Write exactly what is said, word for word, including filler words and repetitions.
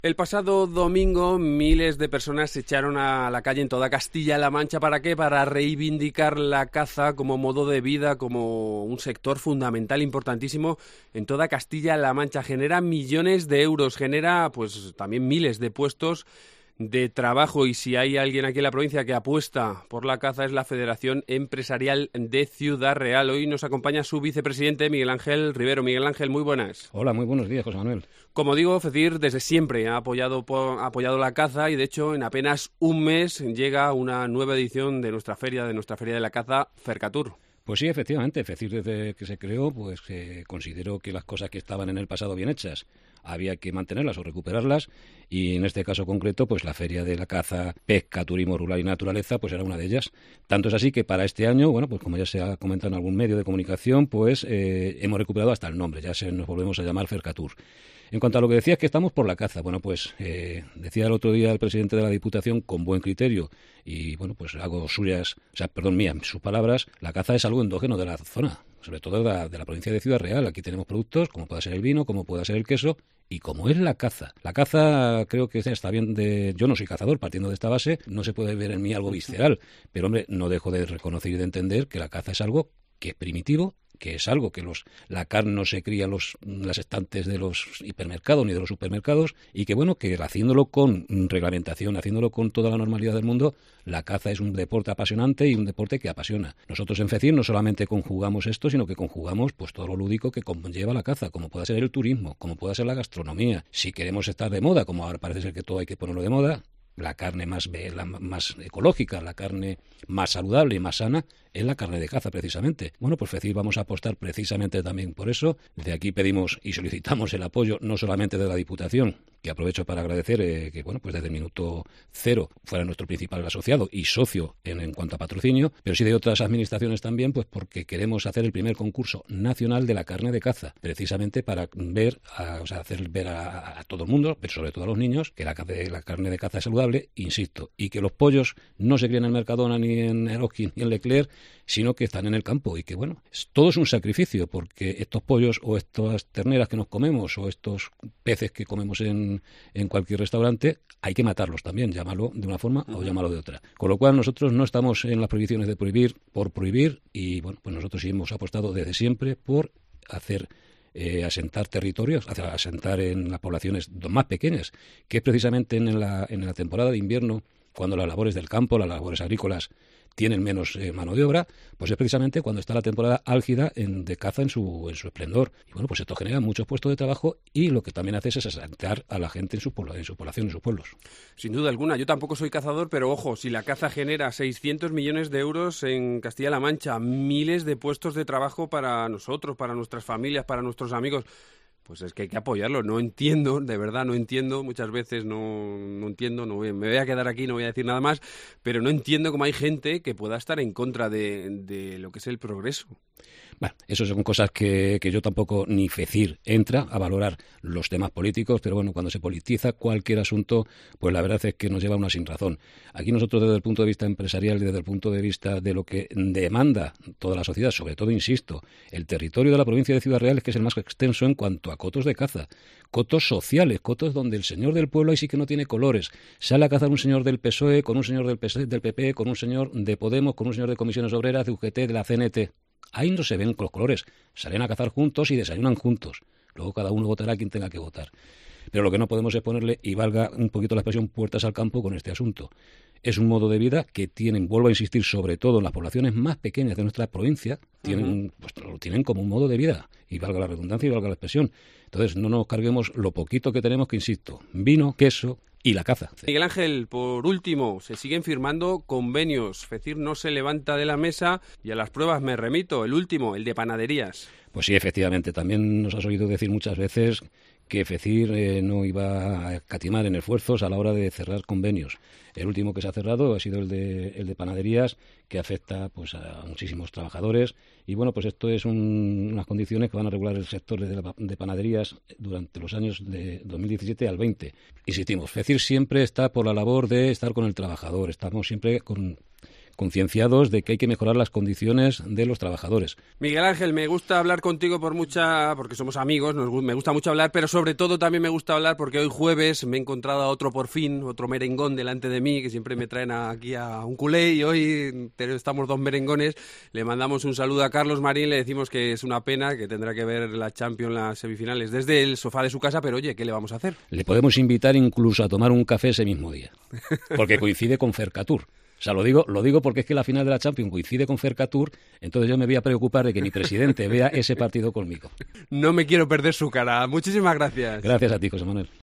El pasado domingo miles de personas se echaron a la calle en toda Castilla-La Mancha. ¿Para qué? Para reivindicar la caza como modo de vida, como un sector fundamental, importantísimo en toda Castilla-La Mancha. Genera millones de euros, genera pues también miles de puestos de trabajo, y si hay alguien aquí en la provincia que apuesta por la caza es la Federación Empresarial de Ciudad Real. Hoy nos acompaña su vicepresidente Miguel Ángel Rivero. Miguel Ángel, muy buenas. Hola, muy buenos días, José Manuel. Como digo, FECIR desde siempre ha apoyado, ha apoyado la caza, y de hecho en apenas un mes llega una nueva edición de nuestra feria, de nuestra feria de la caza, Fercatur. Pues sí, efectivamente, FECIR desde que se creó, pues eh, consideró que las cosas que estaban en el pasado bien hechas había que mantenerlas o recuperarlas, y en este caso concreto, pues la Feria de la Caza, Pesca, Turismo Rural y Naturaleza, pues era una de ellas. Tanto es así que para este año, bueno, pues como ya se ha comentado en algún medio de comunicación, pues eh, hemos recuperado hasta el nombre, ya se nos volvemos a llamar Fercatur. En cuanto a lo que decías, que estamos por la caza, bueno, pues eh, decía el otro día el presidente de la Diputación con buen criterio, y bueno, pues hago suyas, o sea, perdón, mías, sus palabras, la caza es algo endógeno de la zona, sobre todo de la, de la provincia de Ciudad Real. Aquí tenemos productos como pueda ser el vino, como pueda ser el queso, y como es la caza. La caza creo que está bien de... Yo no soy cazador, partiendo de esta base, no se puede ver en mí algo visceral, pero hombre, no dejo de reconocer y de entender que la caza es algo que es primitivo, que es algo que los la carne no se cría en los, las estantes de los hipermercados ni de los supermercados, y que bueno, que haciéndolo con reglamentación, haciéndolo con toda la normalidad del mundo, la caza es un deporte apasionante y un deporte que apasiona. Nosotros en FECIR no solamente conjugamos esto, sino que conjugamos pues todo lo lúdico que conlleva la caza, como pueda ser el turismo, como pueda ser la gastronomía. Si queremos estar de moda, como ahora parece ser que todo hay que ponerlo de moda, la carne más, la más ecológica, la carne más saludable y más sana, es la carne de caza, precisamente. Bueno, pues FECIR vamos a apostar precisamente también por eso. Desde aquí pedimos y solicitamos el apoyo no solamente de la Diputación, que aprovecho para agradecer eh, que, bueno, pues desde el minuto cero fuera nuestro principal asociado y socio en, en cuanto a patrocinio, pero sí de otras administraciones también, pues porque queremos hacer el primer concurso nacional de la carne de caza, precisamente para ver, a, o sea, hacer ver a, a todo el mundo, pero sobre todo a los niños, que la, la carne de caza es saludable, insisto, y que los pollos no se crían en el Mercadona, ni en Eroski, ni en Leclerc, sino que están en el campo, y que bueno, es, todo es un sacrificio, porque estos pollos o estas terneras que nos comemos o estos peces que comemos en, en cualquier restaurante, hay que matarlos también, llámalo de una forma o llámalo de otra. Con lo cual nosotros no estamos en las prohibiciones de prohibir por prohibir, y bueno, pues nosotros sí hemos apostado desde siempre por hacer Eh, asentar territorios, asentar en las poblaciones más pequeñas, que es precisamente en la, en la temporada de invierno, cuando las labores del campo, las labores agrícolas tienen menos eh, mano de obra, pues es precisamente cuando está la temporada álgida en, de caza en su, en su esplendor. Y bueno, pues esto genera muchos puestos de trabajo, y lo que también hace es asentar a la gente en su, pueblo, en su población, en sus pueblos. Sin duda alguna. Yo tampoco soy cazador, pero ojo, si la caza genera seiscientos millones de euros en Castilla-La Mancha, miles de puestos de trabajo para nosotros, para nuestras familias, para nuestros amigos, pues es que hay que apoyarlo. No entiendo, de verdad no entiendo, muchas veces no, no entiendo, no voy, me voy a quedar aquí, no voy a decir nada más, pero no entiendo cómo hay gente que pueda estar en contra de, de lo que es el progreso. Bueno, eso son cosas que, que yo tampoco, ni FECIR entra a valorar los temas políticos, pero bueno, cuando se politiza cualquier asunto, pues la verdad es que nos lleva a una sinrazón. Aquí nosotros, desde el punto de vista empresarial y desde el punto de vista de lo que demanda toda la sociedad, sobre todo, insisto, el territorio de la provincia de Ciudad Real es que es el más extenso en cuanto a cotos de caza, cotos sociales, cotos donde el señor del pueblo ahí sí que no tiene colores. Sale a cazar un señor del P S O E con un señor del P P, con un señor de Podemos, con un señor de Comisiones Obreras, de U G T, de la C N T. Ahí no se ven los colores, salen a cazar juntos y desayunan juntos. Luego cada uno votará a quien tenga que votar. Pero lo que no podemos es ponerle, y valga un poquito la expresión, puertas al campo con este asunto. Es un modo de vida que tienen, vuelvo a insistir, sobre todo en las poblaciones más pequeñas de nuestra provincia, tienen, uh-huh. pues, lo tienen como un modo de vida, y valga la redundancia y valga la expresión. Entonces no nos carguemos lo poquito que tenemos, que insisto, vino, queso y la caza. Miguel Ángel, por último, se siguen firmando convenios. FECIR no se levanta de la mesa, y a las pruebas me remito. El último, el de panaderías. Pues sí, efectivamente. También nos has oído decir muchas veces que FECIR eh, no iba a escatimar en esfuerzos a la hora de cerrar convenios. El último que se ha cerrado ha sido el de, el de panaderías, que afecta pues a muchísimos trabajadores. Y bueno, pues esto es un, unas condiciones que van a regular el sector de, la, de panaderías durante los años de dos mil diecisiete al veinte. Insistimos, FECIR siempre está por la labor de estar con el trabajador. Estamos siempre con... concienciados de que hay que mejorar las condiciones de los trabajadores. Miguel Ángel, me gusta hablar contigo por mucha, porque somos amigos, nos, me gusta mucho hablar, pero sobre todo también me gusta hablar porque hoy jueves me he encontrado a otro por fin, otro merengón delante de mí, que siempre me traen aquí a un culé, y hoy estamos dos merengones. Le mandamos un saludo a Carlos Marín, le decimos que es una pena, que tendrá que ver la Champions, las semifinales, desde el sofá de su casa, pero oye, ¿qué le vamos a hacer? Le podemos invitar incluso a tomar un café ese mismo día, porque coincide con Fercatur. O sea, lo digo, lo digo porque es que la final de la Champions coincide con Fercatur, entonces yo me voy a preocupar de que mi presidente vea ese partido conmigo. No me quiero perder su cara. Muchísimas gracias. Gracias a ti, José Manuel.